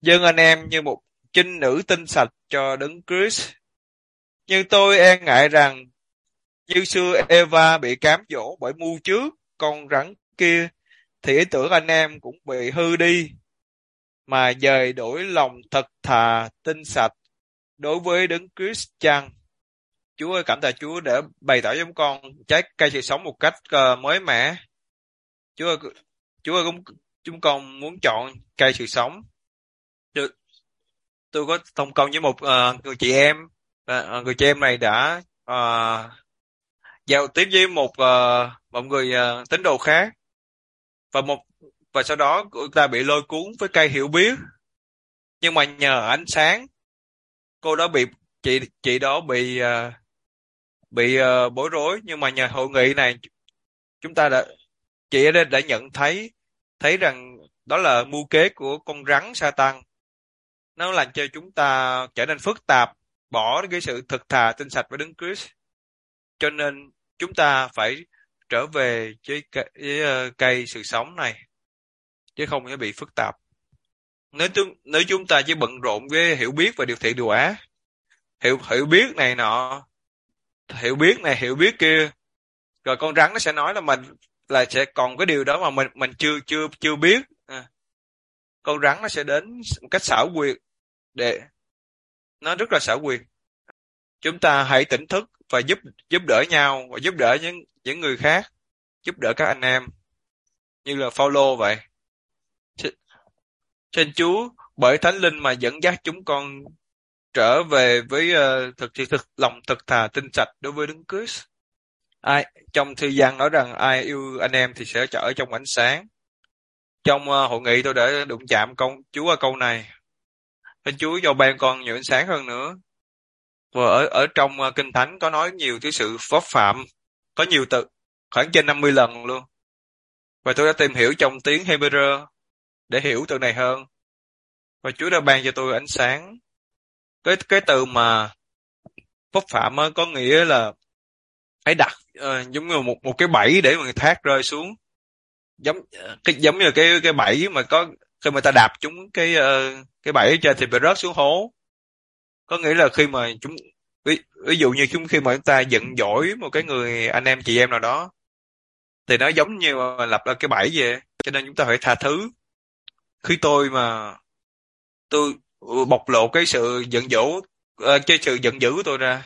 Dâng anh em như một trinh nữ tinh sạch cho đấng Christ. Nhưng tôi e ngại rằng như xưa Eva bị cám dỗ bởi mưu trước con rắn kia, thì ý tưởng anh em cũng bị hư đi, mà dời đổi lòng thật thà tinh sạch đối với đấng Christ chăng? Chúa ơi, cảm tạ Chúa để bày tỏ cho chúng con trái cây sự sống một cách mới mẻ. Chúa ơi, Chúa ơi, chúng con muốn chọn cây sự sống. tôi, tôi có thông công với một người chị em. Người chị em này đã giao tiếp với một người tín đồ khác, và và sau đó cô ta bị lôi cuốn với cây hiểu biết. Nhưng mà nhờ ánh sáng, cô đó bị chị đó bị bối rối. Nhưng mà nhờ hội nghị này, chúng ta đã chị đã nhận thấy thấy rằng đó là mưu kế của con rắn Satan. Nó làm cho chúng ta trở nên phức tạp, bỏ cái sự thực thà tinh sạch với Đấng Christ. Cho nên chúng ta phải trở về với cây sự sống này, chứ không thể bị phức tạp. Nếu chúng ta chỉ bận rộn với hiểu biết và điều thiện điều ác, hiểu biết này nọ, hiểu biết này hiểu biết kia, rồi con rắn nó sẽ nói là mình là sẽ còn cái điều đó mà mình chưa chưa chưa biết. Con rắn nó sẽ đến một cách xảo quyệt, để nó rất là xảo quyệt. Chúng ta hãy tỉnh thức và giúp giúp đỡ nhau, và giúp đỡ những người khác, giúp đỡ các anh em như là Phaolô vậy. Xin Chúa bởi Thánh Linh mà dẫn dắt chúng con trở về với lòng thật thà tinh sạch đối với Đấng Christ. Trong thư gian nói rằng ai yêu anh em thì sẽ trở trong ánh sáng. Trong hội nghị tôi đã đụng chạm Chúa ở câu này. Xin Chúa cho ban con nhiều ánh sáng hơn nữa. Và ở trong Kinh Thánh có nói nhiều thứ sự phó phạm, có nhiều từ, khoảng trên 50 lần luôn. Và tôi đã tìm hiểu trong tiếng Hebrew để hiểu từ này hơn. Và Chúa đã ban cho tôi ánh sáng. Cái từ mà phúc phạm có nghĩa là hãy đặt giống như một cái bẫy để người thác rơi xuống, giống như cái bẫy mà có khi mà ta đạp chúng cái bẫy trên thì bị rớt xuống hố. Có nghĩa là khi mà ví dụ như khi mà chúng ta giận dỗi một cái người anh em chị em nào đó, thì nó giống như là lập ra cái bẫy vậy. Cho nên chúng ta phải tha thứ. Khi tôi bộc lộ cái sự giận dỗ, cái sự giận dữ của tôi ra,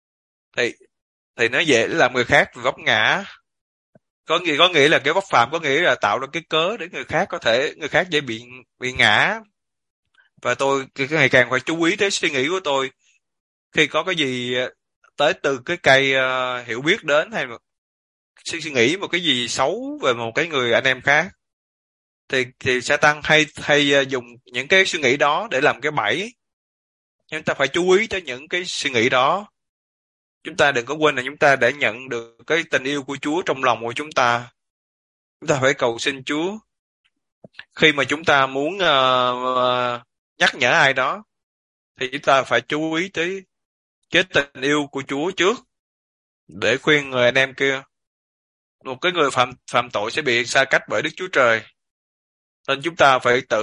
thì nó dễ làm người khác vấp ngã. Có nghĩa là cái vấp phạm có nghĩa là tạo ra cái cớ để người khác dễ bị ngã. Và tôi ngày càng phải chú ý tới suy nghĩ của tôi. Khi có cái gì tới từ cái cây hiểu biết đến, hay suy nghĩ một cái gì xấu về một cái người anh em khác, thì Satan hay dùng những cái suy nghĩ đó để làm cái bẫy. Nhưng ta phải chú ý tới những cái suy nghĩ đó. Chúng ta đừng có quên là chúng ta đã nhận được cái tình yêu của Chúa trong lòng của chúng ta. Chúng ta phải cầu xin Chúa. Khi mà chúng ta muốn nhắc nhở ai đó, thì chúng ta phải chú ý tới cái tình yêu của Chúa trước, để khuyên người anh em kia. Một cái người phạm tội sẽ bị xa cách bởi Đức Chúa Trời. Nên chúng ta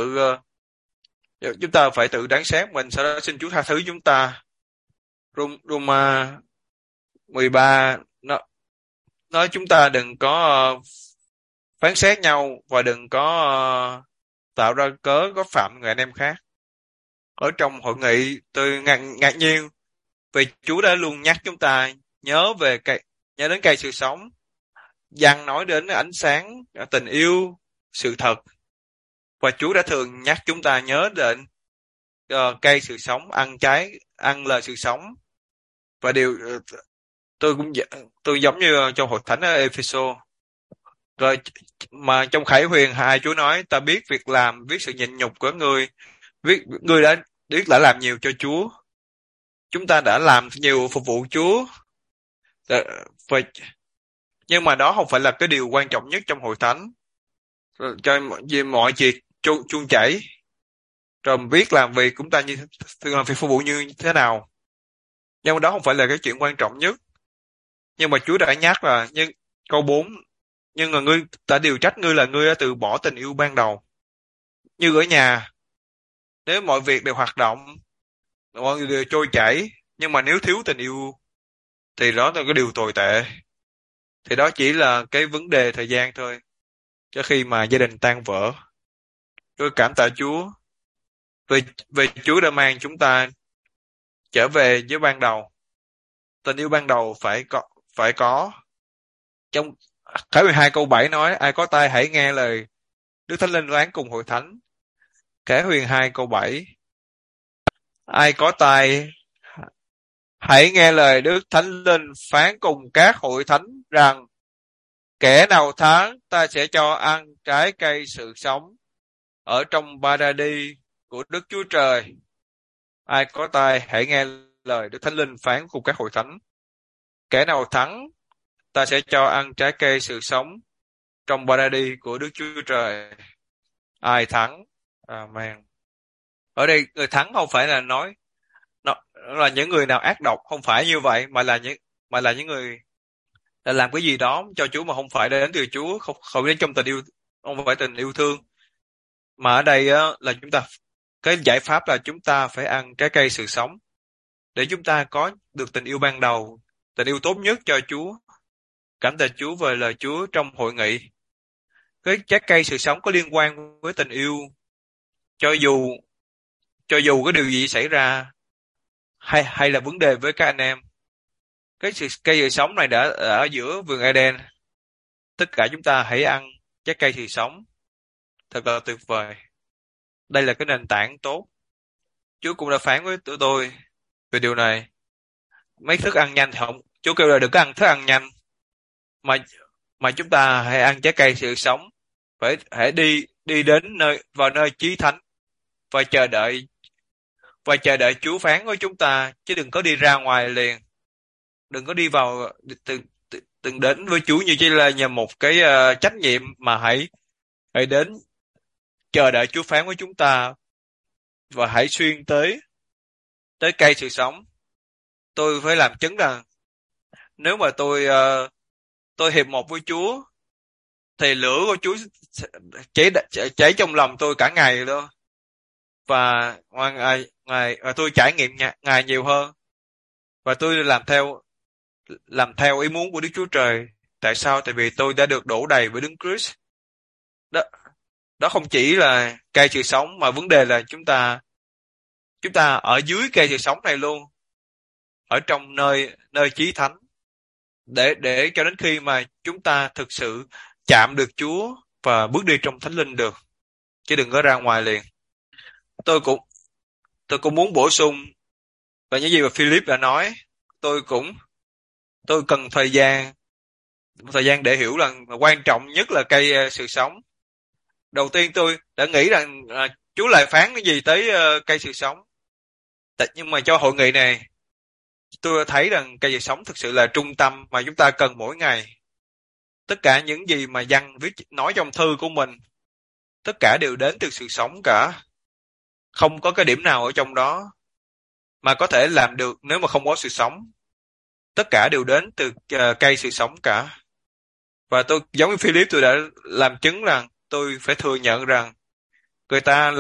phải tự đáng xét mình, sau đó xin Chúa tha thứ chúng ta. Roma 13 nói chúng ta đừng có phán xét nhau, và đừng có tạo ra cớ có phạm người anh em khác. Ở trong hội nghị tôi ngạc nhiên vì Chúa đã luôn nhắc chúng ta nhớ đến cây sự sống. Giăng nói đến ánh sáng, tình yêu, sự thật. Và Chúa đã thường nhắc chúng ta nhớ đến cây sự sống, ăn lời sự sống. Và tôi giống như trong hội thánh ở Ephesos. Rồi mà trong Khải Huyền 2 Chúa nói ta biết việc làm, biết sự nhịn nhục của ngươi, ngươi đã làm nhiều cho Chúa. Chúng ta đã làm nhiều phục vụ Chúa. Nhưng mà đó không phải là cái điều quan trọng nhất trong hội thánh. Cho mọi việc chuông chảy, rồi biết làm việc chúng ta làm việc phục vụ như thế nào. Nhưng mà đó không phải là cái chuyện quan trọng nhất. Nhưng mà Chúa đã nhắc là câu 4, nhưng mà ngươi ta điều trách ngươi là ngươi đã từ bỏ tình yêu ban đầu. Như ở nhà, nếu mọi việc đều hoạt động, mọi người đều trôi chảy, nhưng mà nếu thiếu tình yêu thì đó là cái điều tồi tệ. Thì đó chỉ là cái vấn đề thời gian thôi, cho khi mà gia đình tan vỡ. Tôi cảm tạ Chúa vì vì Chúa đã mang chúng ta trở về với ban đầu. Tình yêu ban đầu phải có. Trong Khải 12:7 nói: ai có tai hãy nghe lời Đức Thánh Linh phán cùng hội thánh. Khải huyền 2:7: ai có tai hãy nghe lời Đức Thánh Linh phán cùng các hội thánh rằng, kẻ nào thắng ta sẽ cho ăn trái cây sự sống ở trong Ba-đa-đi của Đức Chúa Trời. Ai có tai hãy nghe lời Đức Thánh Linh phán cùng các hội thánh. Kẻ nào thắng ta sẽ cho ăn trái cây sự sống trong Ba-đa-đi của Đức Chúa Trời. Ai thắng? Amen. Ở đây người thắng không phải là nói nó là những người nào ác độc, không phải như vậy, mà là những người đã làm cái gì đó cho Chúa mà không phải đến từ Chúa, không đến trong tình yêu, không phải tình yêu thương. Mà ở đây á, là cái giải pháp là chúng ta phải ăn trái cây sự sống để chúng ta có được tình yêu ban đầu, tình yêu tốt nhất cho Chúa. Cảm tạ Chúa về lời Chúa trong hội nghị. Cái trái cây sự sống có liên quan với tình yêu, cho dù cái điều gì xảy ra, hay là vấn đề với các anh em. Cây sự sống này đã ở giữa vườn Eden. Tất cả chúng ta hãy ăn trái cây sự sống. Thật là tuyệt vời. Đây là cái nền tảng tốt. Chúa cũng đã phán với tụi tôi về điều này. Mấy thức ăn nhanh thì không. Chúa kêu là đừng có ăn thức ăn nhanh, mà chúng ta hãy ăn trái cây sự sống. Hãy đi đến vào nơi chí thánh và chờ đợi Chúa phán với chúng ta, chứ đừng có đi ra ngoài liền. Đừng có đi vào từng đến với Chúa như chỉ là nhờ một cái trách nhiệm, mà hãy đến chờ đợi Chúa phán với chúng ta và hãy xuyên tới cây sự sống. Tôi phải làm chứng rằng nếu mà tôi hiệp một với Chúa thì lửa của Chúa cháy trong lòng tôi cả ngày luôn, và tôi trải nghiệm Ngài nhiều hơn, và tôi làm theo ý muốn của Đức Chúa Trời. Tại sao? Tại vì tôi đã được đổ đầy với Đấng Christ. Đó không chỉ là cây sự sống, mà vấn đề là chúng ta ở dưới cây sự sống này luôn, ở trong nơi chí thánh, để cho đến khi mà chúng ta thực sự chạm được Chúa và bước đi trong Thánh Linh được, chứ đừng có ra ngoài liền. Tôi cũng muốn bổ sung và những gì mà Philip đã nói. Tôi cần thời gian để hiểu rằng quan trọng nhất là cây sự sống. Đầu tiên tôi đã nghĩ rằng Chúa lại phán cái gì tới cây sự sống. Nhưng mà cho hội nghị này, tôi thấy rằng cây sự sống thực sự là trung tâm mà chúng ta cần mỗi ngày. Tất cả những gì mà Giăng nói trong thư của mình, tất cả đều đến từ sự sống cả. Không có cái điểm nào ở trong đó mà có thể làm được nếu mà không có sự sống. Tất cả đều đến từ cây sự sống cả. Và tôi giống như Philip, tôi đã làm chứng rằng tôi phải thừa nhận rằng người ta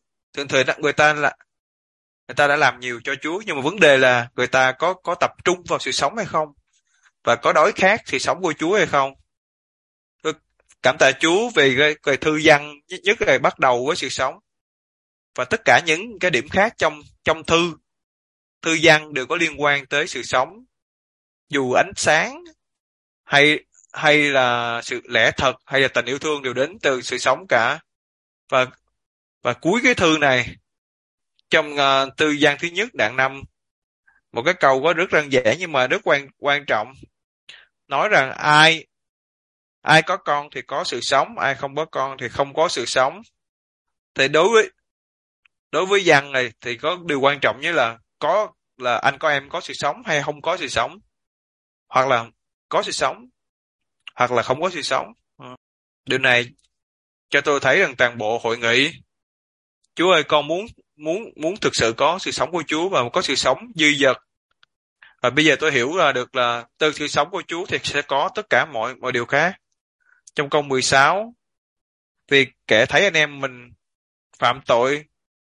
đã làm nhiều cho Chúa, nhưng mà vấn đề là người ta có tập trung vào sự sống hay không, và có đói khát sự sống của Chúa hay không. Tôi cảm tạ Chúa về cái thư Giăng nhất là bắt đầu với sự sống, và tất cả những cái điểm khác trong thư Giăng đều có liên quan tới sự sống. Dù ánh sáng hay là sự lẽ thật hay là tình yêu thương đều đến từ sự sống cả. Và cuối cái thư này, trong thư Giăng thứ nhất đoạn 5, một cái câu có rất đơn giản nhưng mà rất quan trọng, nói rằng ai có con thì có sự sống, ai không có con thì không có sự sống. Thì đối với Giăng này thì có điều quan trọng nhất là anh có em có sự sống hay không có sự sống, hoặc là có sự sống hoặc là không có sự sống. Điều này cho tôi thấy rằng toàn bộ hội nghị, Chúa ơi, con muốn thực sự có sự sống của Chúa và có sự sống dư dật. Và bây giờ tôi hiểu ra được là từ sự sống của Chúa thì sẽ có tất cả mọi điều khác. Trong câu 16, vì kẻ thấy anh em mình phạm tội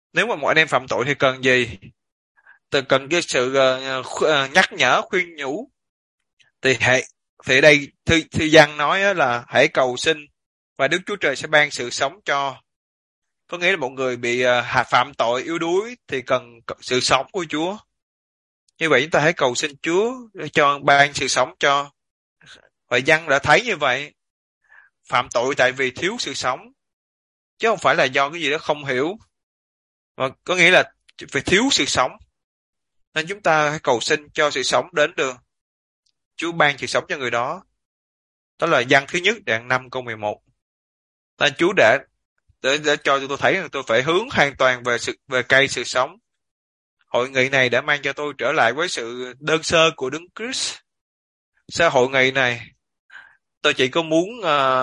Nếu mà một anh em phạm tội thì cần gì? Cần cái sự nhắc nhở, khuyên nhủ. Thì thì đây thư văn nói á là hãy cầu xin và Đức Chúa Trời sẽ ban sự sống cho. Có nghĩa là một người bị phạm tội yếu đuối thì cần sự sống của Chúa. Như vậy chúng ta hãy cầu xin Chúa để cho ban sự sống cho. Và văn đã thấy như vậy, phạm tội tại vì thiếu sự sống, chứ không phải là do cái gì đó không hiểu. Mà có nghĩa là vì thiếu sự sống, nên chúng ta hãy cầu xin cho sự sống đến được. Chúa ban sự sống cho người đó. Đó là văn thứ nhất đoạn 5 câu 11. Nên Chúa để cho tôi thấy rằng tôi phải hướng hoàn toàn về cây sự sống. Hội nghị này đã mang cho tôi trở lại với sự đơn sơ của Đấng Christ. Sau hội nghị này, tôi chỉ có muốn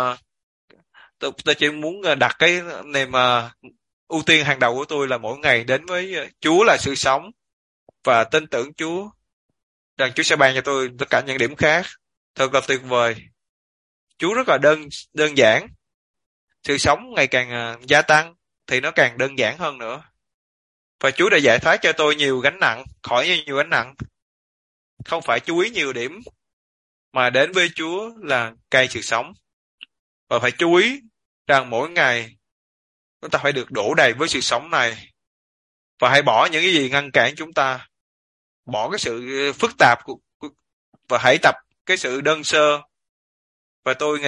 tôi chỉ muốn đặt cái niềm ưu tiên hàng đầu của tôi là mỗi ngày đến với Chúa là sự sống, và tin tưởng Chúa rằng Chúa sẽ ban cho tôi tất cả những điểm khác. Thật là tuyệt vời. Chúa rất là đơn giản. Sự sống ngày càng gia tăng thì nó càng đơn giản hơn nữa. Và Chúa đã giải thoát cho tôi nhiều gánh nặng, khỏi nhiều gánh nặng. Không phải chú ý nhiều điểm, mà đến với Chúa là cây sự sống. Và phải chú ý rằng mỗi ngày chúng ta phải được đổ đầy với sự sống này. Và hãy bỏ những cái gì ngăn cản chúng ta. Bỏ cái sự phức tạp và hãy tập cái sự đơn sơ. Và tôi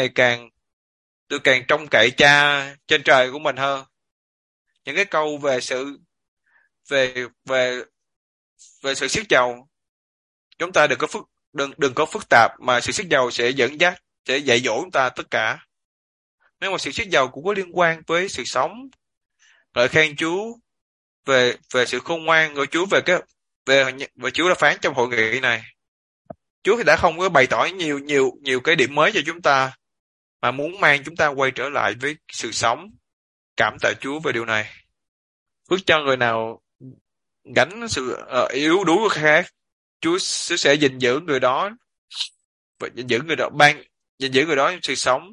càng trông cậy Cha trên trời của mình hơn. Những cái câu về sự về về về sự siết dầu, chúng ta đừng có phức tạp, mà sự siết dầu sẽ dẫn dắt, sẽ dạy dỗ chúng ta tất cả. Nếu mà sự siết dầu cũng có liên quan với sự sống, ngợi khen Chúa về sự khôn ngoan của Chúa, về Chúa đã phán trong hội nghị này. Chúa thì đã không có bày tỏ nhiều cái điểm mới cho chúng ta, mà muốn mang chúng ta quay trở lại với sự sống. Cảm tạ Chúa về điều này. Phước cho người nào gánh sự yếu đuối của khác, Chúa sẽ gìn giữ người đó, và gìn giữ người đó sự sống.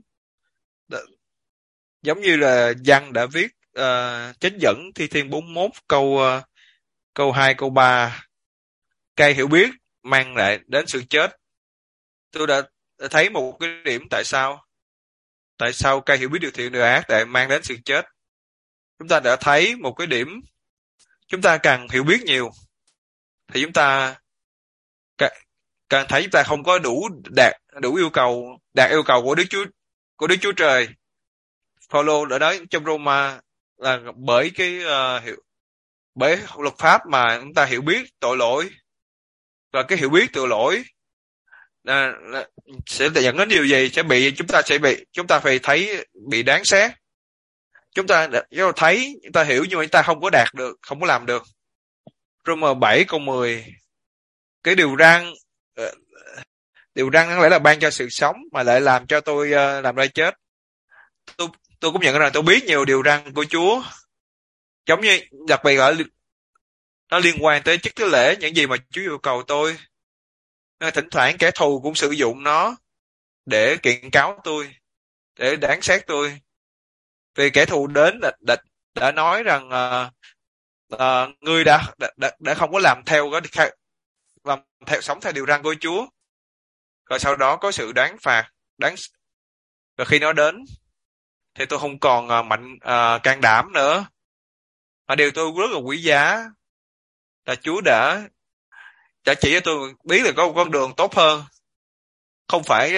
Giống như là Giăng đã viết chánh dẫn Thi Thiên 41 câu 2 câu 3. Cây hiểu biết mang lại đến sự chết. Tôi đã thấy một cái điểm tại sao cây hiểu biết điều thiện điều ác lại mang đến sự chết. Chúng ta đã thấy một cái điểm, chúng ta càng hiểu biết nhiều thì chúng ta càng thấy chúng ta không có đủ yêu cầu, đạt yêu cầu của Đức Chúa Trời. Phaolô đã nói trong Roma là bởi luật pháp mà chúng ta hiểu biết tội lỗi, và cái hiểu biết tội lỗi sẽ dẫn đến điều gì? Chúng ta phải thấy bị đáng xét. Chúng ta thấy, chúng ta hiểu, nhưng mà chúng ta không có đạt được, không có làm được. Roma 7 câu 10. Cái điều răn đáng lẽ là ban cho sự sống, mà lại làm cho tôi làm ra chết. Tôi cũng nhận rằng tôi biết nhiều điều răn của Chúa, giống như đặc biệt là nó liên quan tới chức tế lễ, những gì mà Chúa yêu cầu tôi. Thỉnh thoảng kẻ thù cũng sử dụng nó để kiện cáo tôi, để đáng xét tôi. Vì kẻ thù đến đã nói rằng ngươi đã không có sống theo điều răn của Chúa, rồi sau đó có sự đoán phạt và khi nó đến thì tôi không còn can đảm nữa. Mà điều tôi rất là quý giá là Chúa đã chỉ cho tôi biết là có một con đường tốt hơn. Không phải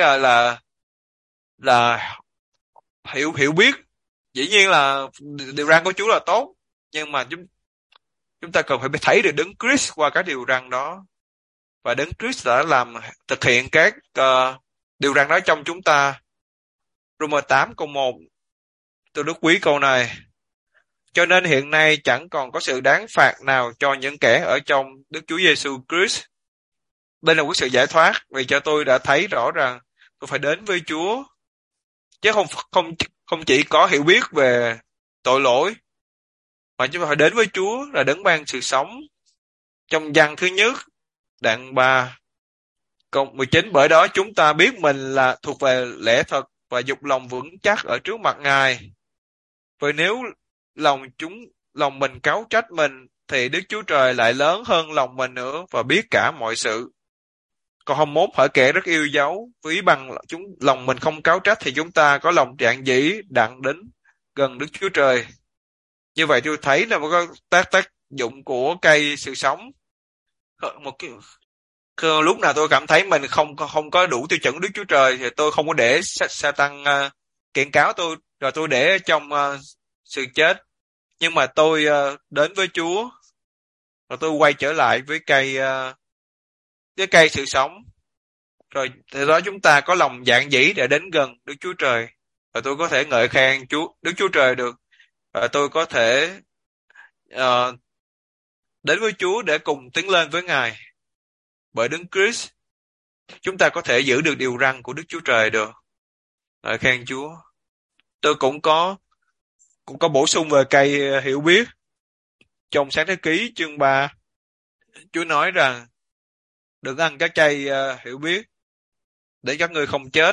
là hiểu biết. Dĩ nhiên là điều răn của Chúa là tốt, nhưng mà chúng ta cần phải thấy được Đấng Christ qua các điều răn đó, và Đấng Christ đã thực hiện các điều răn đó trong chúng ta. Roma 8 câu 1, tôi rất quý câu này. Cho nên hiện nay chẳng còn có sự đáng phạt nào cho những kẻ ở trong Đức Chúa Giêsu Christ. Đây là một sự giải thoát, vì cho tôi đã thấy rõ rằng tôi phải đến với Chúa, chứ không chỉ có hiểu biết về tội lỗi, mà chúng ta phải đến với Chúa là Đấng ban sự sống. Trong văn thứ nhất đoạn 3 câu 19, bởi đó chúng ta biết mình là thuộc về lẽ thật và dục lòng vững chắc ở trước mặt Ngài. Vậy nếu lòng mình cáu trách mình, thì Đức Chúa Trời lại lớn hơn lòng mình nữa và biết cả mọi sự. Còn 21, hỡi kẻ rất yêu dấu, ví bằng lòng mình không cáu trách thì chúng ta có lòng trạng dĩ đặng đến gần Đức Chúa Trời. Như vậy tôi thấy là một cái tác dụng của cây sự sống. Một cái lúc nào tôi cảm thấy mình không có đủ tiêu chuẩn của Đức Chúa Trời thì tôi không có để Sa-tan kiện cáo tôi, rồi tôi để trong sự chết. Nhưng mà tôi đến với Chúa, rồi tôi quay trở lại với cây sự sống. Rồi từ đó chúng ta có lòng dạn dĩ để đến gần Đức Chúa Trời. Và tôi có thể ngợi khen Đức Chúa Trời được. Và tôi có thể ờ, đến với Chúa để cùng tiến lên với Ngài. Bởi Đấng Christ, chúng ta có thể giữ được điều răn của Đức Chúa Trời được. Ngợi khen Chúa. Tôi cũng có bổ sung về cây hiểu biết. Trong Sáng Thế Ký chương 3, Chúa nói rằng đừng ăn cái cây hiểu biết để các ngươi không chết.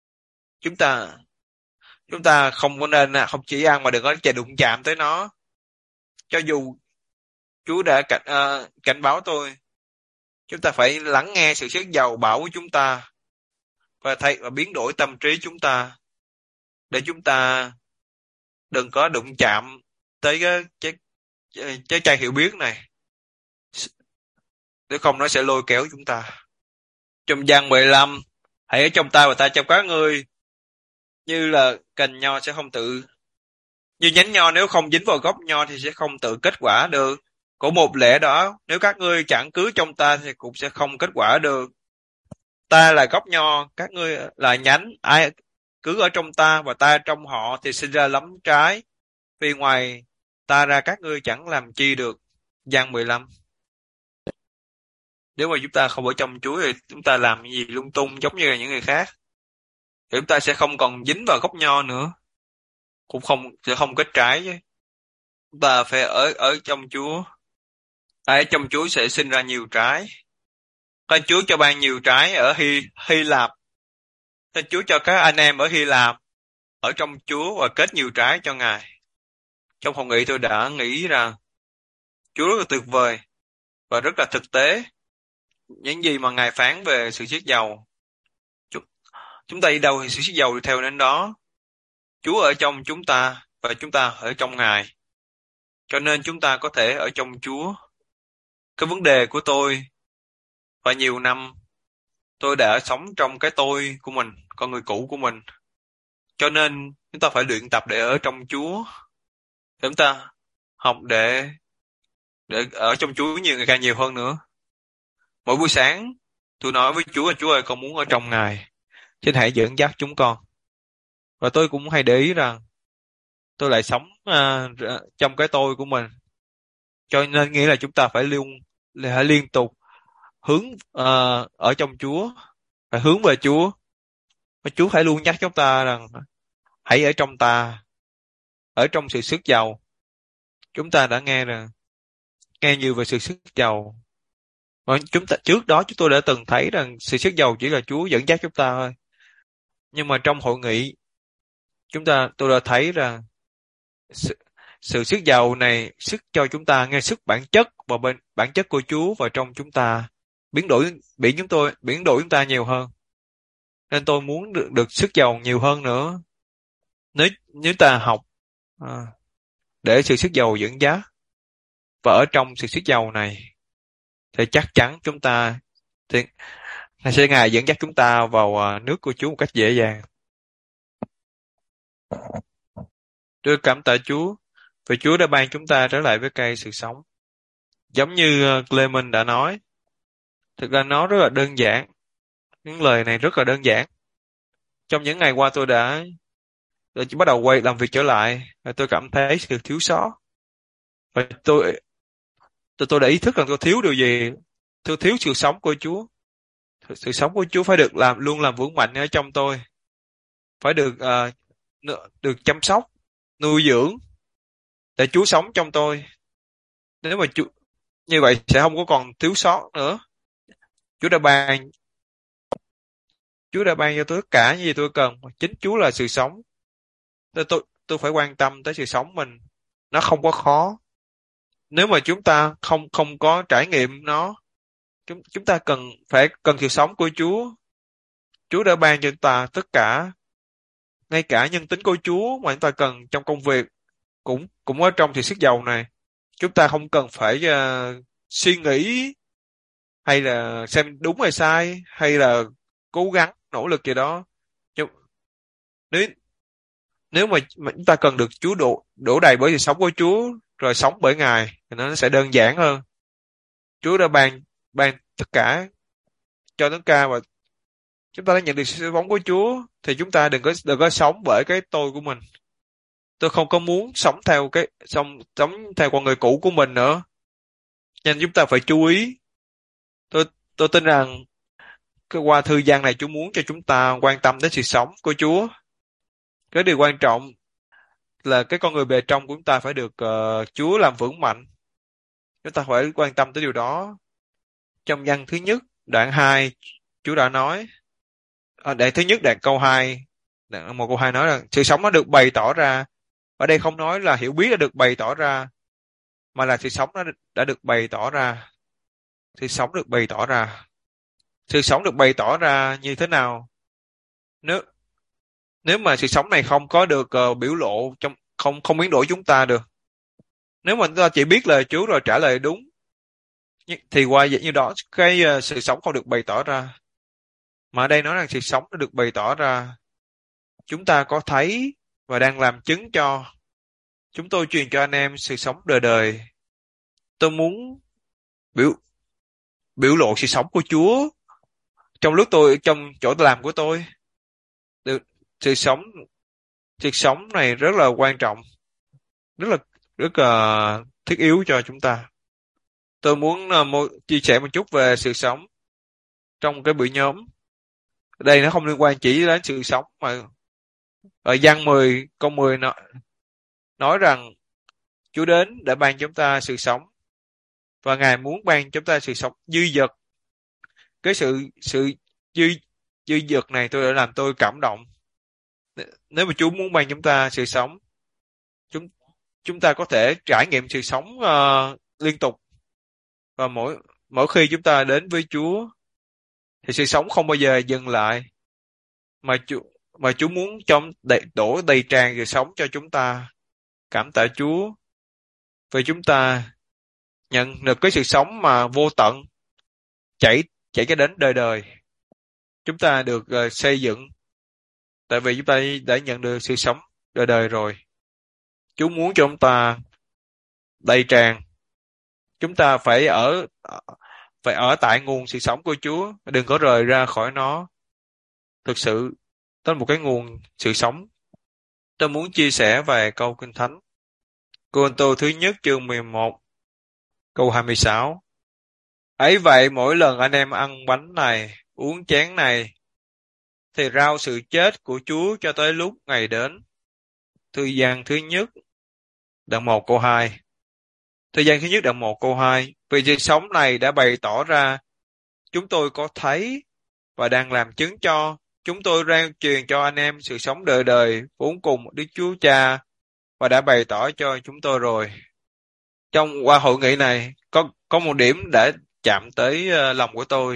Chúng ta không có nên không chỉ ăn mà đừng có chạy đụng chạm tới nó. Cho dù Chúa đã cảnh báo tôi, chúng ta phải lắng nghe sự sét dầu bảo của chúng ta và biến đổi tâm trí chúng ta để chúng ta đừng có đụng chạm tới cái cây hiểu biết này, nếu không nó sẽ lôi kéo chúng ta. Trong Giăng 15, hãy ở trong ta và ta trong các ngươi, như là cành nho sẽ không tự như nhánh nho nếu không dính vào gốc nho thì sẽ không tự kết quả được. Cũng một lẽ đó, nếu các ngươi chẳng cứ trong ta thì cũng sẽ không kết quả được. Ta là gốc nho, các ngươi là nhánh, ai cứ ở trong ta và ta trong họ thì sinh ra lắm trái. Vì ngoài ta ra các ngươi chẳng làm chi được. Giăng 15. Nếu mà chúng ta không ở trong Chúa thì chúng ta làm gì lung tung giống như là những người khác, thì chúng ta sẽ không còn dính vào gốc nho nữa, cũng sẽ không kết trái chứ. Chúng ta phải ở trong Chúa. Ở trong Chúa sẽ sinh ra nhiều trái. Các Chúa cho ban nhiều trái ở Hy Lạp. Các Chúa cho các anh em ở Hy Lạp ở trong Chúa và kết nhiều trái cho Ngài. Trong hội nghị tôi đã nghĩ rằng Chúa rất là tuyệt vời và rất là thực tế. Những gì mà Ngài phán về sự xiết dầu, chúng ta đi đâu thì sự xiết dầu theo đến đó. Chúa ở trong chúng ta và chúng ta ở trong Ngài. Cho nên chúng ta có thể ở trong Chúa. Cái vấn đề của tôi và nhiều năm tôi đã sống trong cái tôi của mình, con người cũ của mình. Cho nên chúng ta phải luyện tập để ở trong Chúa. Chúng ta học để ở trong Chúa ngày càng nhiều hơn nữa. Mỗi buổi sáng tôi nói với Chúa là Chúa ơi, con muốn ở trong Ngài, xin hãy dẫn dắt chúng con. Và tôi cũng hay để ý rằng tôi lại sống trong cái tôi của mình. Cho nên nghĩa là chúng ta phải liên tục hướng ở trong Chúa, phải hướng về Chúa. Và Chúa phải luôn nhắc chúng ta rằng hãy ở trong ta, ở trong sự sức giàu. Chúng ta đã nghe nhiều về sự sức giàu. Và trước đó chúng tôi đã từng thấy rằng sự sức giàu chỉ là Chúa dẫn dắt chúng ta thôi. Nhưng mà trong hội nghị tôi đã thấy rằng sự sức giàu này sức cho chúng ta nghe sức bản chất và bản chất của Chúa vào trong chúng ta, biến đổi chúng ta nhiều hơn. Nên tôi muốn được sức giàu nhiều hơn nữa. Nếu ta học để sự sức giàu dẫn dắt và ở trong sự sức giàu này thì chắc chắn chúng ta thì sẽ Ngài dẫn dắt chúng ta vào nước của Chúa một cách dễ dàng. Tôi cảm tạ Chúa vì Chúa đã ban chúng ta trở lại với cây sự sống. Giống như Clement đã nói, thực ra nó rất là đơn giản. Những lời này rất là đơn giản. Trong những ngày qua tôi chỉ bắt đầu quay làm việc trở lại và tôi cảm thấy sự thiếu sót. Và tôi đã ý thức rằng tôi thiếu điều gì. Tôi thiếu sự sống của Chúa. Sự sống của Chúa phải luôn làm vững mạnh ở trong tôi. Phải được chăm sóc, nuôi dưỡng để Chúa sống trong tôi. Nếu mà như vậy sẽ không có còn thiếu sót nữa. Chúa đã ban cho tôi tất cả những gì tôi cần. Chính Chúa là sự sống. Tôi phải quan tâm tới sự sống mình. Nó không có khó. nếu mà chúng ta không không có trải nghiệm nó, chúng ta cần sự sống của Chúa. Chúa đã ban cho chúng ta tất cả, ngay cả nhân tính của Chúa mà chúng ta cần trong công việc cũng cũng ở trong thì sức giàu này. Chúng ta không cần phải suy nghĩ hay là xem đúng hay sai hay là cố gắng nỗ lực gì đó. Nhưng nếu nếu mà chúng ta cần được Chúa đổ đầy bởi sự sống của Chúa rồi sống bởi Ngài thì nó sẽ đơn giản hơn. Chúa đã ban ban tất cả cho tất cả, và chúng ta đã nhận được sự sống của Chúa thì chúng ta đừng có sống bởi cái tôi của mình. Tôi không có muốn sống theo con người cũ của mình nữa, nên chúng ta phải chú ý. Tôi tin rằng qua thư gian này Chúa muốn cho chúng ta quan tâm đến sự sống của Chúa. Cái điều quan trọng là cái con người bề trong của chúng ta phải được Chúa làm vững mạnh. Chúng ta phải quan tâm tới điều đó. Trong văn thứ nhất đoạn 2, Chúa đã nói đoạn thứ nhất đoạn câu 2, đoạn 1 câu 2 nói là sự sống nó được bày tỏ ra. Ở đây không nói là hiểu biết đã được bày tỏ ra, mà là sự sống nó đã được bày tỏ ra. Sự sống được bày tỏ ra. Sự sống được bày tỏ ra như thế nào? Nếu nếu mà sự sống này không có được biểu lộ trong, không không biến đổi chúng ta được. Nếu mà chúng ta chỉ biết lời Chúa rồi trả lời đúng, thì qua vậy như đó cái sự sống không được bày tỏ ra. Mà ở đây nói rằng sự sống nó được bày tỏ ra. Chúng ta có thấy và đang làm chứng cho. Chúng tôi truyền cho anh em sự sống đời đời. Tôi muốn biểu biểu lộ sự sống của Chúa trong chỗ làm của tôi. Được, sự sống sự sống này rất là quan trọng, rất là rất là thiết yếu cho chúng ta. Tôi muốn chia sẻ một chút về sự sống trong cái buổi nhóm. Đây nó không liên quan chỉ đến sự sống, mà ở văn 10 câu 10 nói rằng Chúa đến để ban chúng ta sự sống, và Ngài muốn ban chúng ta sự sống dư dật. Cái sự dư dư dật này tôi đã làm tôi cảm động. Nếu mà Chúa muốn ban chúng ta sự sống, chúng chúng ta có thể trải nghiệm sự sống liên tục, và mỗi mỗi khi chúng ta đến với Chúa thì sự sống không bao giờ dừng lại, mà Chúa muốn đổ đầy tràn sự sống cho chúng ta. Cảm tạ Chúa vì chúng ta nhận được cái sự sống mà vô tận, chảy chảy cho đến đời đời. Chúng ta được xây dựng tại vì chúng ta đã nhận được sự sống đời đời rồi. Chúa muốn cho chúng ta đầy tràn. Chúng ta phải ở tại nguồn sự sống của Chúa, đừng có rời ra khỏi nó. Thực sự đó là một cái nguồn sự sống. Tôi muốn chia sẻ vài câu Kinh Thánh. Cô-rinh-tô thứ nhất chương 11 câu 26. Ấy vậy mỗi lần anh em ăn bánh này, uống chén này, thì rao sự chết của Chúa cho tới lúc ngày đến. Thư gian thứ nhất đoạn 1 câu 2. Thư gian thứ nhất đoạn 1 câu 2. Vì sự sống này đã bày tỏ ra, chúng tôi có thấy và đang làm chứng cho. Chúng tôi rao truyền cho anh em sự sống đời đời vốn cùng Đức Chúa Cha, và đã bày tỏ cho chúng tôi rồi. Qua hội nghị này có một điểm để chạm tới lòng của tôi.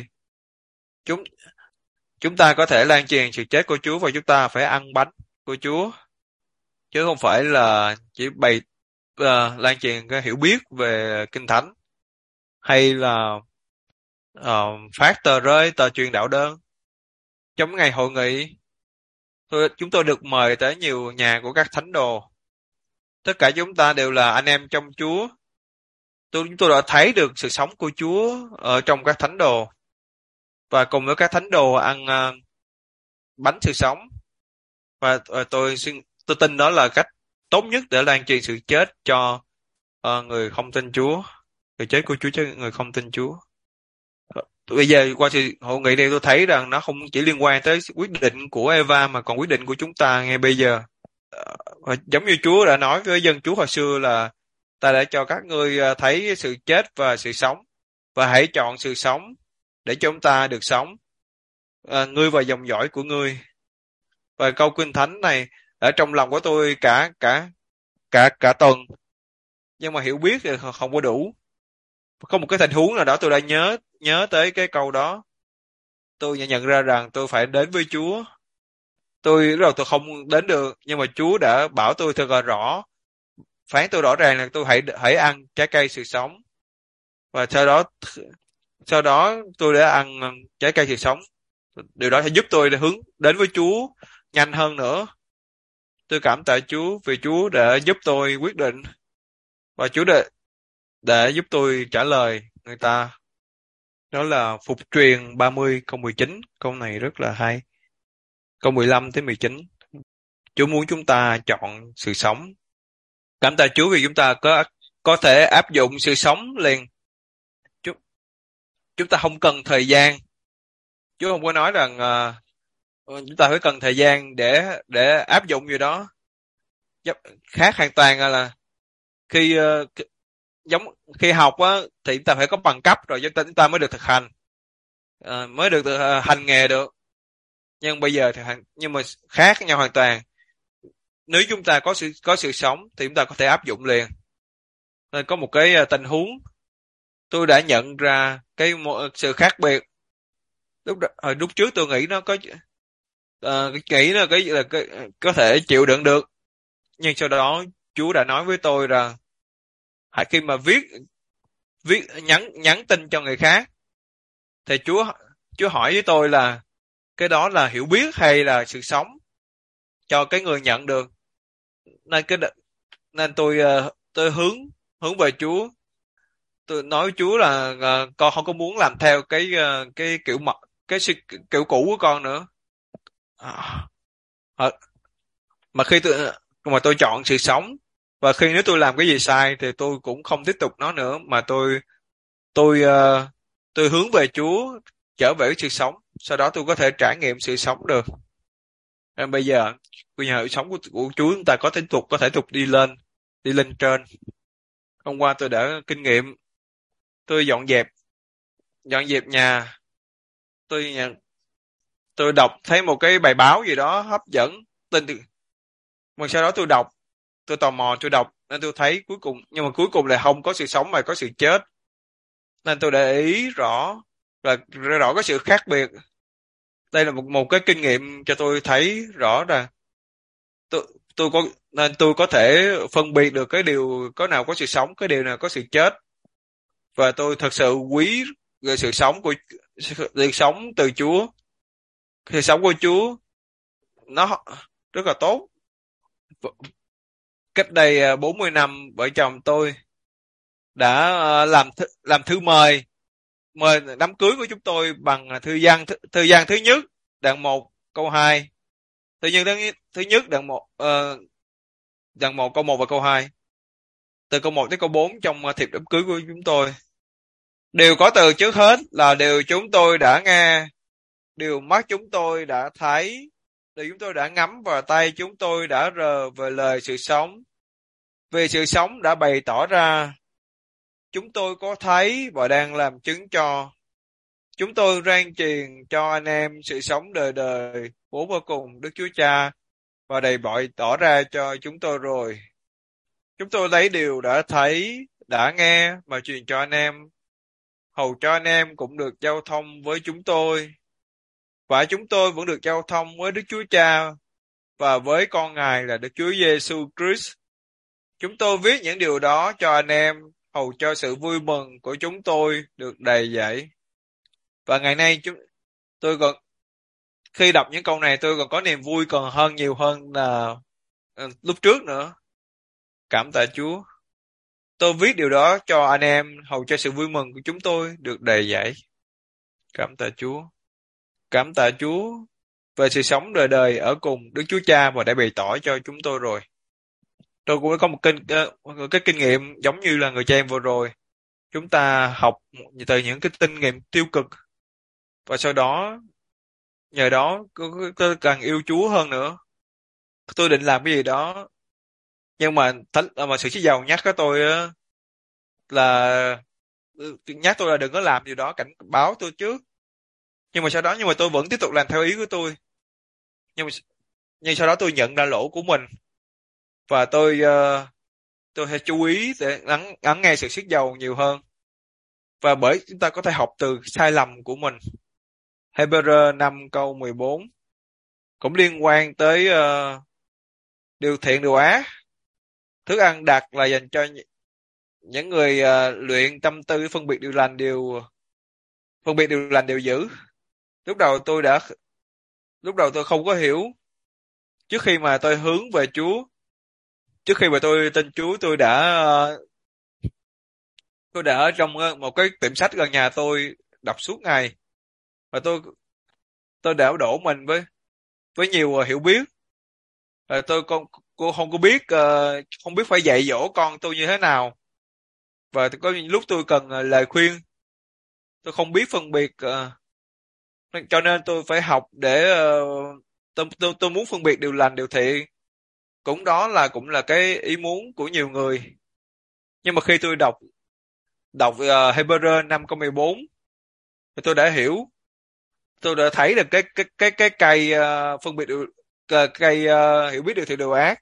Chúng ta có thể lan truyền sự chết của Chúa, và chúng ta phải ăn bánh của Chúa, chứ không phải là chỉ lan truyền cái hiểu biết về Kinh Thánh, hay là phát tờ rơi, tờ truyền đạo đơn. Trong ngày hội nghị, chúng tôi được mời tới nhiều nhà của các thánh đồ. Tất cả chúng ta đều là anh em trong Chúa. Chúng tôi đã thấy được sự sống của Chúa ở trong các thánh đồ, và cùng với các thánh đồ ăn bánh sự sống. Và tôi tin đó là cách tốt nhất để lan truyền sự chết cho người không tin Chúa, sự chết của Chúa cho người không tin Chúa. Bây giờ qua sự hội nghị này tôi thấy rằng nó không chỉ liên quan tới quyết định của Eva, mà còn quyết định của chúng ta ngay bây giờ. Giống như Chúa đã nói với dân Chúa hồi xưa là ta đã cho các ngươi thấy sự chết và sự sống, và hãy chọn sự sống để cho chúng ta được sống, ngươi và dòng dõi của ngươi. Và câu Kinh Thánh này ở trong lòng của tôi cả tuần. nhưng mà hiểu biết thì không có đủ. Có một cái tình huống nào đó tôi đã nhớ nhớ tới cái câu đó. Tôi nhận ra rằng tôi phải đến với Chúa. Tôi lúc đầu tôi không đến được, nhưng mà Chúa đã bảo tôi thật là rõ, phán tôi rõ ràng là tôi hãy hãy ăn trái cây sự sống. Và sau đó tôi đã ăn trái cây sự sống. Điều đó sẽ giúp tôi để hướng đến với Chúa nhanh hơn nữa. Tôi cảm tạ Chúa vì Chúa đã giúp tôi quyết định, và Chúa đã giúp tôi trả lời người ta. Đó là Phục truyền 30 câu 19. Câu này rất là hay. Câu 15 tới 19. Chúa muốn chúng ta chọn sự sống. Cảm tạ Chúa vì chúng ta có thể áp dụng sự sống liền. Chúng, chúng ta không cần thời gian. Chúa không có nói rằng chúng ta phải cần thời gian để áp dụng gì đó. Khác hoàn toàn là khi giống khi học á, thì chúng ta phải có bằng cấp rồi chúng ta mới được thực hành, mới được hành nghề được. Nhưng bây giờ thì nhưng mà khác nhau hoàn toàn. Nếu chúng ta có sự sống thì chúng ta có thể áp dụng liền. Nên có một cái tình huống tôi đã nhận ra sự khác biệt. Lúc trước tôi nghĩ nó có nghĩ là cái có thể chịu đựng được, nhưng sau đó Chúa đã nói với tôi rằng hãy khi mà viết viết nhắn nhắn tin cho người khác thì Chúa hỏi với tôi là cái đó là hiểu biết hay là sự sống cho cái người nhận được. Nên tôi hướng hướng về Chúa. Tôi nói với Chúa là con không có muốn làm theo cái kiểu cũ của con nữa. À, ờ, mà khi tôi chọn sự sống, và nếu tôi làm cái gì sai thì tôi cũng không tiếp tục nó nữa, mà tôi ờ, tôi hướng về Chúa, trở về với sự sống, sau đó tôi có thể trải nghiệm sự sống được. Nên bây giờ sự sống của Chúa chúng ta có thể đi lên trên. Hôm qua tôi đã kinh nghiệm. Tôi dọn dẹp nhà. Tôi đọc thấy một cái bài báo gì đó hấp dẫn, mà sau đó tôi tò mò tôi đọc, nên tôi thấy nhưng mà cuối cùng là không có sự sống mà có sự chết. Nên tôi để ý rõ cái sự khác biệt. Đây là một cái kinh nghiệm cho tôi thấy rõ rằng tôi tôi có thể phân biệt được cái điều có nào có sự sống, cái điều nào có sự chết. Và tôi thật sự quý về sự sống từ Chúa. Sự sống của Chúa nó rất là tốt. Cách đây 40 năm, vợ chồng tôi đã làm thư mời mời đám cưới của chúng tôi bằng thư gian thứ nhất, đoạn 1 câu 2. Thư nhân thứ nhất đoạn 1 câu 1 và câu 2. Từ câu 1 tới câu 4 trong thiệp đám cưới của chúng tôi. Điều có từ trước hết là điều chúng tôi đã nghe, điều mắt chúng tôi đã thấy, điều chúng tôi đã ngắm và tay chúng tôi đã rờ về lời sự sống. Vì sự sống đã bày tỏ ra, chúng tôi có thấy và đang làm chứng cho. Chúng tôi rang truyền cho anh em sự sống đời đời, bố vô cùng Đức Chúa Cha, và đầy bọi tỏ ra cho chúng tôi rồi. Chúng tôi lấy điều đã thấy, đã nghe mà truyền cho anh em, hầu cho anh em cũng được giao thông với chúng tôi. Và chúng tôi vẫn được giao thông với Đức Chúa Cha và với con Ngài là Đức Chúa Giêsu Christ. Chúng tôi viết những điều đó cho anh em, hầu cho sự vui mừng của chúng tôi được đầy dẫy. Và ngày nay tôi còn khi đọc những câu này, tôi còn có niềm vui còn nhiều hơn là lúc trước nữa. Cảm tạ Chúa. Tôi viết điều đó cho anh em, hầu cho sự vui mừng của chúng tôi được đầy dẫy. Cảm tạ Chúa. Cảm tạ Chúa về sự sống đời đời ở cùng Đức Chúa Cha và đã bày tỏ cho chúng tôi rồi. Tôi cũng có một cái kinh nghiệm giống như là người cha em vừa rồi. Chúng ta học từ những cái kinh nghiệm tiêu cực, và sau đó nhờ đó tôi càng yêu Chúa hơn nữa. Tôi định làm cái gì đó, nhưng mà sự giàu nhắc của tôi á, là nhắc tôi là đừng có làm điều đó, cảnh báo tôi trước. Nhưng mà tôi vẫn tiếp tục làm theo ý của tôi. Nhưng sau đó tôi nhận ra lỗi của mình, và tôi hay chú ý để lắng nghe sự xiết dầu nhiều hơn. Và bởi chúng ta có thể học từ sai lầm của mình. Hebrew 5 câu 14 cũng liên quan tới điều thiện điều ác. Thức ăn đặc là dành cho những người luyện tâm tư phân biệt điều lành điều dữ. Lúc đầu tôi không có hiểu. Trước khi mà tôi hướng về Chúa, trước khi mà tôi tin Chúa, tôi đã ở trong một cái tiệm sách gần nhà tôi đọc suốt ngày, và tôi đã đổ mình với nhiều hiểu biết. Cô không có biết không biết phải dạy dỗ con tôi như thế nào, và có những lúc tôi cần lời khuyên, tôi không biết phân biệt, cho nên tôi phải học để tôi muốn phân biệt điều lành điều thiện. Cũng là cái ý muốn của nhiều người. Nhưng mà khi tôi đọc Hebrew 5 câu 14 thì tôi đã hiểu, tôi đã thấy được cái cây phân biệt cây hiểu biết điều thiện điều ác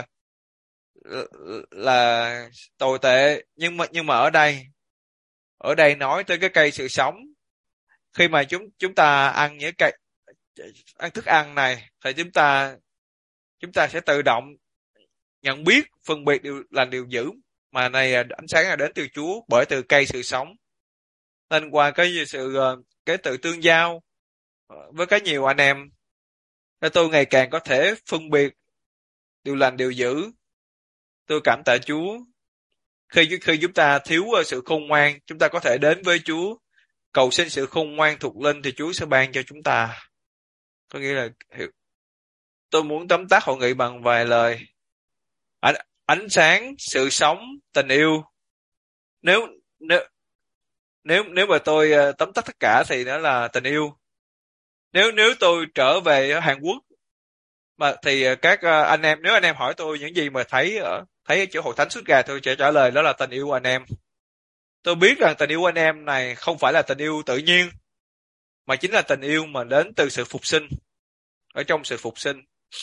là tồi tệ. Nhưng mà ở đây nói tới cái cây sự sống. Khi mà chúng ta ăn những ăn thức ăn này thì chúng ta sẽ tự động nhận biết phân biệt điều lành điều dữ, mà này ánh sáng là đến từ Chúa bởi từ cây sự sống. Nên qua cái tự tương giao với cái nhiều anh em, nên tôi ngày càng có thể phân biệt điều lành điều dữ. Tôi cảm tạ Chúa. Khi chúng ta thiếu sự khôn ngoan, chúng ta có thể đến với Chúa cầu xin sự khôn ngoan thuộc linh, thì Chúa sẽ ban cho chúng ta. Có nghĩa là tôi muốn tóm tắt hội nghị bằng vài lời. Ánh sáng, sự sống, tình yêu. Nếu nếu nếu mà tôi tóm tắt tất cả thì nó là tình yêu. Nếu tôi trở về ở Hàn Quốc mà thì các anh em, nếu anh em hỏi tôi những gì mà thấy ở chỗ hội thánh Suốt Gà, tôi sẽ trả lời đó là tình yêu anh em. Tôi biết rằng tình yêu anh em này không phải là tình yêu tự nhiên, mà chính là tình yêu mà đến từ sự phục sinh, ở trong sự phục sinh.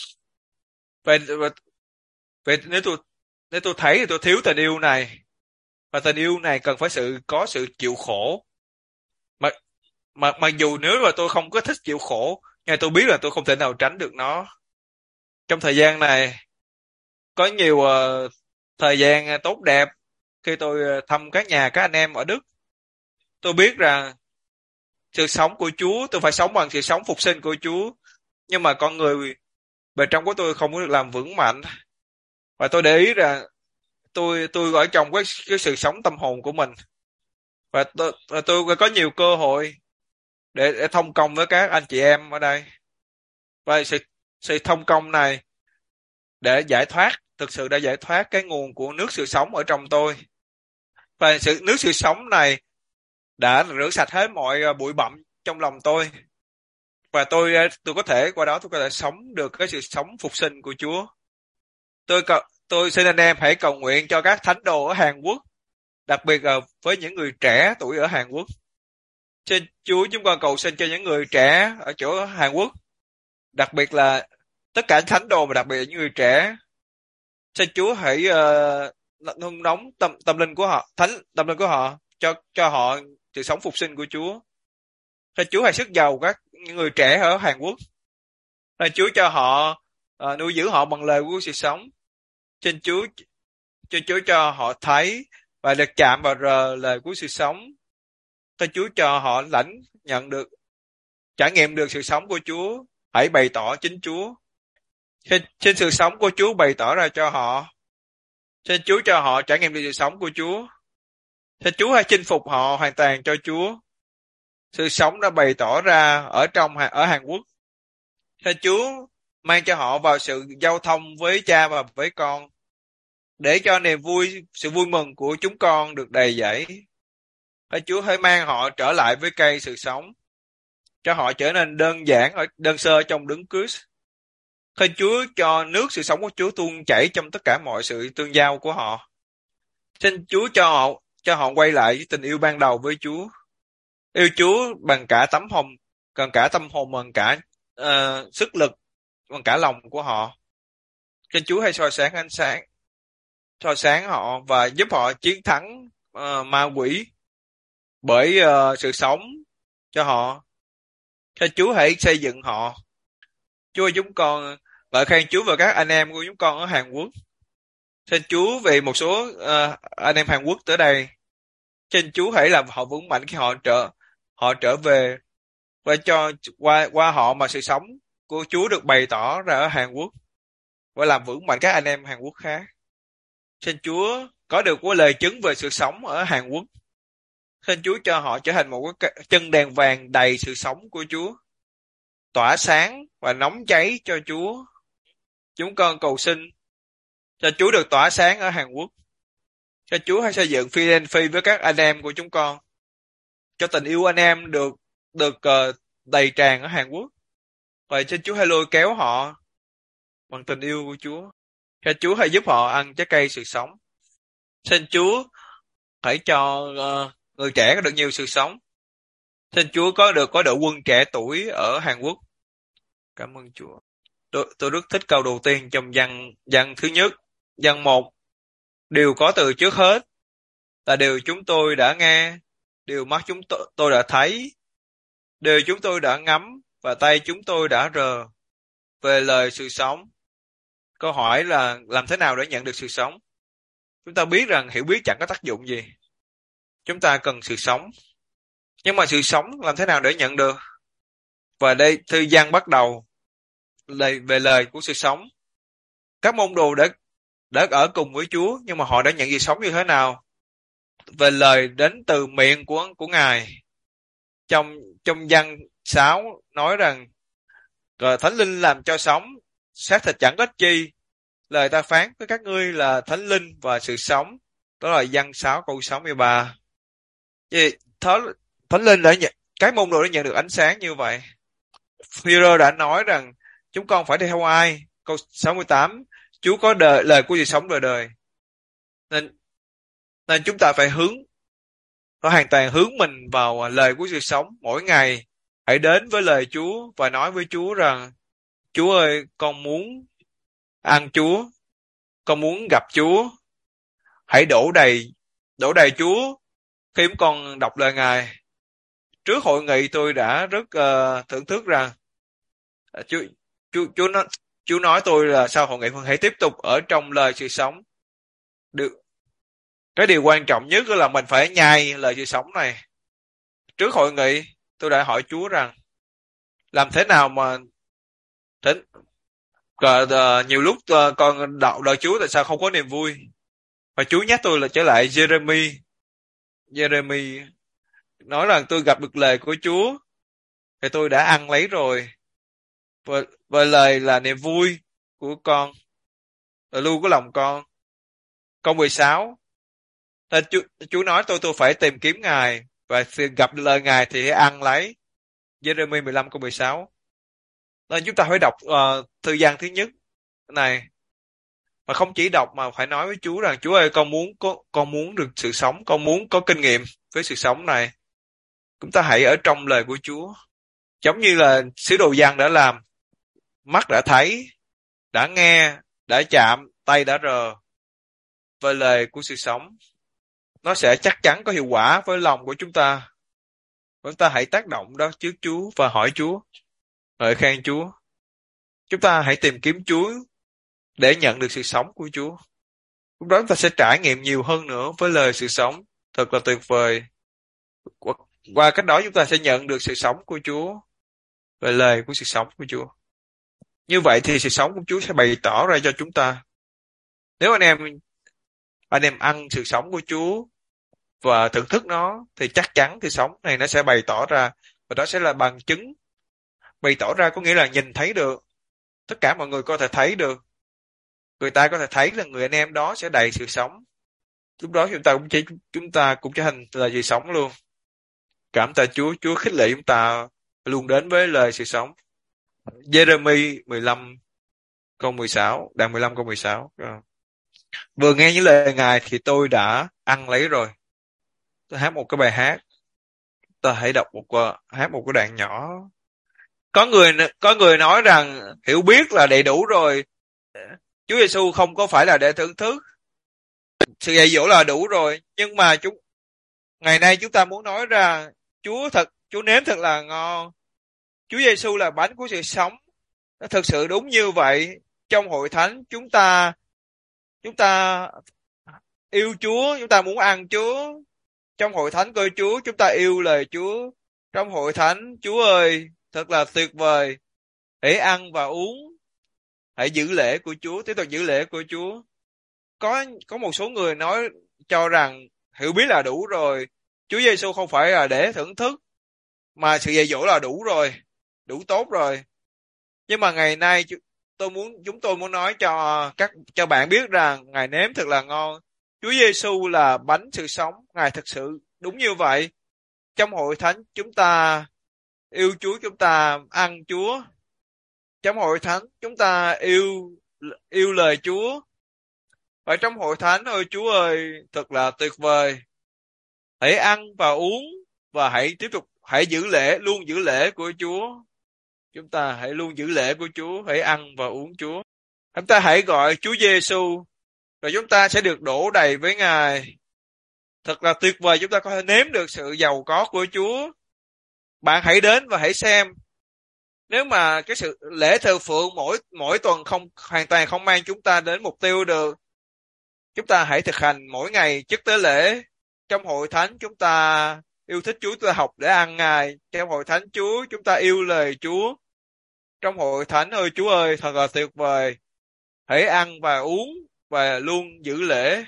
Vậy nếu tôi thấy thì tôi thiếu tình yêu này, và tình yêu này cần phải có sự chịu khổ. Mà mặc dù nếu mà tôi không có thích chịu khổ, nhưng tôi biết là tôi không thể nào tránh được nó. Trong thời gian này có nhiều thời gian tốt đẹp khi tôi thăm các anh em ở Đức. Tôi biết rằng sự sống của Chúa, tôi phải sống bằng sự sống phục sinh của Chúa. Nhưng mà con người bên trong của tôi không có được làm vững mạnh. Và tôi để ý rằng tôi ở trong cái sự sống tâm hồn của mình. Và tôi có nhiều cơ hội để thông công với các anh chị em ở đây. Và sự thông công này để thực sự đã giải thoát cái nguồn của nước sự sống ở trong tôi. Và nước sự sống này đã rửa sạch hết mọi bụi bặm trong lòng tôi. Và tôi có thể qua đó tôi có thể sống được cái sự sống phục sinh của Chúa. Tôi xin anh em hãy cầu nguyện cho các thánh đồ ở Hàn Quốc, đặc biệt là với những người trẻ tuổi ở Hàn Quốc. Xin Chúa chúng con cầu xin cho những người trẻ ở chỗ Hàn Quốc, đặc biệt là tất cả thánh đồ, mà đặc biệt là những người trẻ. Xin Chúa hãy nung nóng tâm linh của họ, tâm linh của họ, cho họ sự sống phục sinh của Chúa. Xin Chúa hãy sức giàu những người trẻ ở Hàn Quốc. Xin Chúa cho họ nuôi dưỡng họ bằng lời của sự sống. Xin Chúa cho họ thấy và được chạm vào lời của sự sống. Xin Chúa cho họ trải nghiệm được sự sống của Chúa. Hãy bày tỏ chính Chúa. Xin sự sống của Chúa bày tỏ ra cho họ. Xin Chúa cho họ trải nghiệm được sự sống của Chúa. Xin Chúa hãy chinh phục họ hoàn toàn cho Chúa. Sự sống đã bày tỏ ra ở Hàn Quốc. Xin Chúa mang cho họ vào sự giao thông với Cha và với Con, để cho sự vui mừng của chúng con được đầy dẫy. Xin Chúa hãy mang họ trở lại với cây sự sống, cho họ trở nên đơn sơ trong đấng Christ. Xin Chúa cho nước sự sống của Chúa tuôn chảy trong tất cả mọi sự tương giao của họ. Xin Chúa cho họ quay lại với tình yêu ban đầu với Chúa. Yêu Chúa bằng cả tâm hồn, bằng cả sức lực, bằng cả lòng của họ. Xin Chúa hãy soi sáng ánh sáng soi sáng họ và giúp họ chiến thắng ma quỷ bởi sự sống cho họ. Cho Chúa hãy xây dựng họ. Chúa chúng con ngợi khen Chúa và các anh em của chúng con ở Hàn Quốc. Xin Chúa vì một số anh em Hàn Quốc tới đây, xin Chúa hãy làm họ vững mạnh khi họ trở về, và cho qua họ mà sự sống của Chúa được bày tỏ ra ở Hàn Quốc và làm vững mạnh các anh em Hàn Quốc khác. Xin Chúa có được một lời chứng về sự sống ở Hàn Quốc. Xin Chúa cho họ trở thành một cái chân đèn vàng đầy sự sống của Chúa, tỏa sáng và nóng cháy cho Chúa. Chúng con cầu xin cho Chúa được tỏa sáng ở Hàn Quốc. Cho Chúa hãy xây dựng Philadelphia với các anh em của chúng con. Cho tình yêu anh em được đầy tràn ở Hàn Quốc. Và xin Chúa hãy lôi kéo họ bằng tình yêu của Chúa. Cho Chúa hãy giúp họ ăn trái cây sự sống. Xin Chúa hãy cho người trẻ có được nhiều sự sống. Xin Chúa có đội quân trẻ tuổi ở Hàn Quốc. Cảm ơn Chúa. Tôi rất thích câu đầu tiên trong văn thứ nhất. Văn 1. Điều có từ trước hết là điều chúng tôi đã nghe, điều mắt chúng tôi đã thấy, điều chúng tôi đã ngắm và tay chúng tôi đã rờ về lời sự sống. Câu hỏi là làm thế nào để nhận được sự sống? Chúng ta biết rằng hiểu biết chẳng có tác dụng gì. Chúng ta cần sự sống. Nhưng mà sự sống làm thế nào để nhận được? Và đây thư văn bắt đầu về lời của sự sống. Các môn đồ đã ở cùng với Chúa, nhưng mà họ đã nhận sự sống như thế nào? Về lời đến từ miệng của Ngài. Trong văn 6 nói rằng Thánh Linh làm cho sống, xác thịt chẳng có chi. Lời ta phán với các ngươi là Thánh Linh và sự sống. Đó là văn 6 câu 63. Thánh Linh cái môn đồ đã nhận được ánh sáng như vậy. Führer đã nói rằng chúng con phải đi theo ai? Câu 68. Chúa có lời của sự sống đời đời. Nên chúng ta phải hoàn toàn hướng mình vào lời của sự sống mỗi ngày. Hãy đến với lời Chúa và nói với Chúa rằng Chúa ơi, con muốn ăn Chúa, con muốn gặp Chúa. Hãy đổ đầy Chúa khi con đọc lời Ngài. Trước hội nghị tôi đã rất thưởng thức rằng Chúa nói tôi là sau hội nghị hãy tiếp tục ở trong lời sự sống. Cái điều quan trọng nhất là mình phải nhai lời sự sống này. Trước hội nghị tôi đã hỏi Chúa rằng làm thế nào mà nhiều lúc con đọc lời Chúa tại sao không có niềm vui. Và Chúa nhắc tôi là trở lại Jeremy nói rằng tôi gặp được lời của Chúa thì tôi đã ăn lấy rồi. Và lời là niềm vui của con, là lưu của lòng con. Câu 16. Chúa nói tôi phải tìm kiếm Ngài và gặp được lời Ngài thì hãy ăn lấy. Jeremy 15 câu 16. Nên chúng ta phải đọc thư văn thứ nhất này. Mà không chỉ đọc mà phải nói với Chúa rằng Chúa ơi, con muốn được sự sống, con muốn có kinh nghiệm với sự sống này. Chúng ta hãy ở trong lời của Chúa. Giống như là sứ đồ Giăng đã làm. Mắt đã thấy, đã nghe, đã chạm, tay đã rờ về lời của sự sống. Nó sẽ chắc chắn có hiệu quả với lòng của chúng ta. Chúng ta hãy tác động đó trước Chúa và hỏi Chúa, ngợi khen Chúa. Chúng ta hãy tìm kiếm Chúa để nhận được sự sống của Chúa. Lúc đó chúng ta sẽ trải nghiệm nhiều hơn nữa với lời sự sống. Thật là tuyệt vời. Qua cách đó chúng ta sẽ nhận được sự sống của Chúa, về lời của sự sống của Chúa. Như vậy thì sự sống của Chúa sẽ bày tỏ ra cho chúng ta. Nếu anh em ăn sự sống của Chúa và thưởng thức nó thì chắc chắn sự sống này nó sẽ bày tỏ ra, và đó sẽ là bằng chứng. Bày tỏ ra có nghĩa là nhìn thấy được. Tất cả mọi người có thể thấy được. Người ta có thể thấy là người anh em đó sẽ đầy sự sống. Lúc đó chúng ta cũng trở thành là sự sống luôn. Cảm tạ Chúa, Chúa khích lệ chúng ta luôn đến với lời sự sống. Jeremy 15 câu 16, đoạn 15 câu 16. Vừa nghe những lời Ngài thì tôi đã ăn lấy rồi. Tôi hát một cái bài hát. Ta hãy hát một cái đoạn nhỏ. Có người nói rằng hiểu biết là đầy đủ rồi. Chúa Giêsu không có phải là để thưởng thức. Sự dạy dỗ là đủ rồi, nhưng mà ngày nay chúng ta muốn nói ra Chúa nếm thật là ngon. Chúa Giêsu là bánh của sự sống. Nó thực sự đúng như vậy. Trong hội thánh chúng ta yêu Chúa, chúng ta muốn ăn Chúa. Trong hội thánh coi Chúa, chúng ta yêu lời Chúa. Trong hội thánh, Chúa ơi, thật là tuyệt vời. Hãy ăn và uống, hãy giữ lễ của Chúa, tiếp tục giữ lễ của Chúa. Có một số người nói cho rằng hiểu biết là đủ rồi. Chúa Giêsu không phải là để thưởng thức, mà sự dạy dỗ là đủ rồi, đủ tốt rồi. Nhưng mà ngày nay chúng tôi muốn nói cho bạn biết rằng Ngài nếm thật là ngon. Chúa Giêsu là bánh sự sống, Ngài thực sự đúng như vậy. Trong hội thánh chúng ta yêu Chúa, chúng ta ăn Chúa. Trong hội thánh chúng ta yêu yêu lời Chúa. Ở trong hội thánh ơi Chúa ơi, thật là tuyệt vời. Hãy ăn và uống và hãy giữ lễ, luôn giữ lễ của Chúa. Chúng ta hãy luôn giữ lễ của Chúa, hãy ăn và uống Chúa. Chúng ta hãy gọi Chúa Giêsu, rồi chúng ta sẽ được đổ đầy với Ngài. Thật là tuyệt vời, chúng ta có thể nếm được sự giàu có của Chúa. Bạn hãy đến và hãy xem. Nếu mà cái sự lễ thờ phượng mỗi tuần hoàn toàn không mang chúng ta đến mục tiêu được, chúng ta hãy thực hành mỗi ngày chức tế lễ. Trong hội thánh chúng ta yêu thích Chúa, chúng ta học để ăn Ngài. Trong hội thánh Chúa, chúng ta yêu lời Chúa. Trong hội thánh ơi Chúa ơi, thật là tuyệt vời. Hãy ăn và uống và luôn giữ lễ.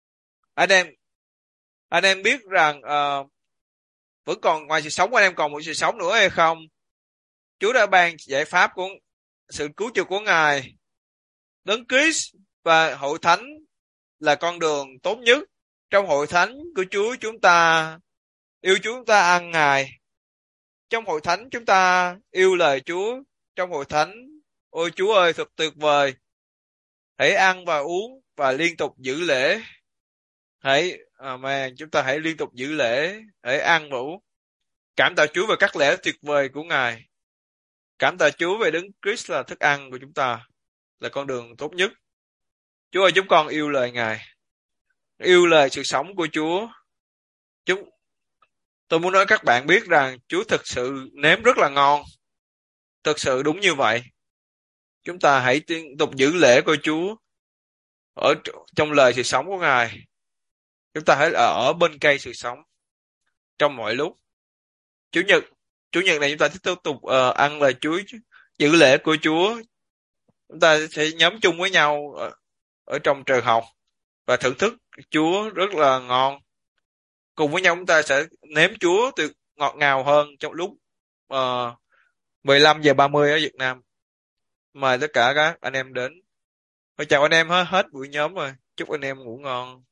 Anh em biết rằng vẫn còn ngoài sự sống của anh em còn một sự sống nữa hay không? Chúa đã ban giải pháp của sự cứu chuộc của Ngài. Đấng Christ và hội thánh là con đường tốt nhất. Trong hội thánh của Chúa chúng ta yêu Chúa, chúng ta ăn Ngài. Trong hội thánh chúng ta yêu lời Chúa. Trong hội thánh, ôi Chúa ơi thật tuyệt vời. Hãy ăn và uống và liên tục giữ lễ. Amen, chúng ta hãy liên tục giữ lễ, hãy ăn và uống. Cảm tạ Chúa về các lễ tuyệt vời của Ngài. Cảm tạ Chúa về Đấng Christ là thức ăn của chúng ta, là con đường tốt nhất. Chúa ơi, chúng con yêu lời Ngài, yêu lời sự sống của Chúa. Tôi muốn nói các bạn biết rằng Chúa thực sự nếm rất là ngon. Thực sự đúng như vậy. Chúng ta hãy tiếp tục giữ lễ của Chúa ở trong lời sự sống của Ngài. Chúng ta hãy ở bên cây sự sống trong mọi lúc. Chủ nhật này chúng ta tiếp tục ăn lời Chúa, giữ lễ của Chúa. Chúng ta sẽ nhóm chung với nhau ở trong trường học và thưởng thức Chúa rất là ngon. Cùng với nhau chúng ta sẽ nếm Chúa từ ngọt ngào hơn trong lúc 15:30 ở Việt Nam. Mời tất cả các anh em đến. Chào anh em hết buổi nhóm rồi. Chúc anh em ngủ ngon.